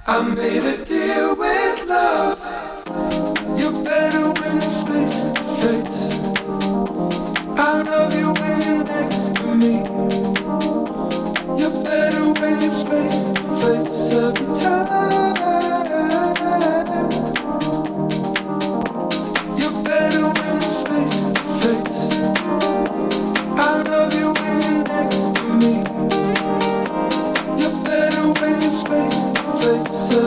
I made a deal with love. You're better when you're face to face. I love you when you're next to me. You're better when you're face to face every time. You're better when you're face to face. I love you when you're next to me. You're better when you're face to face.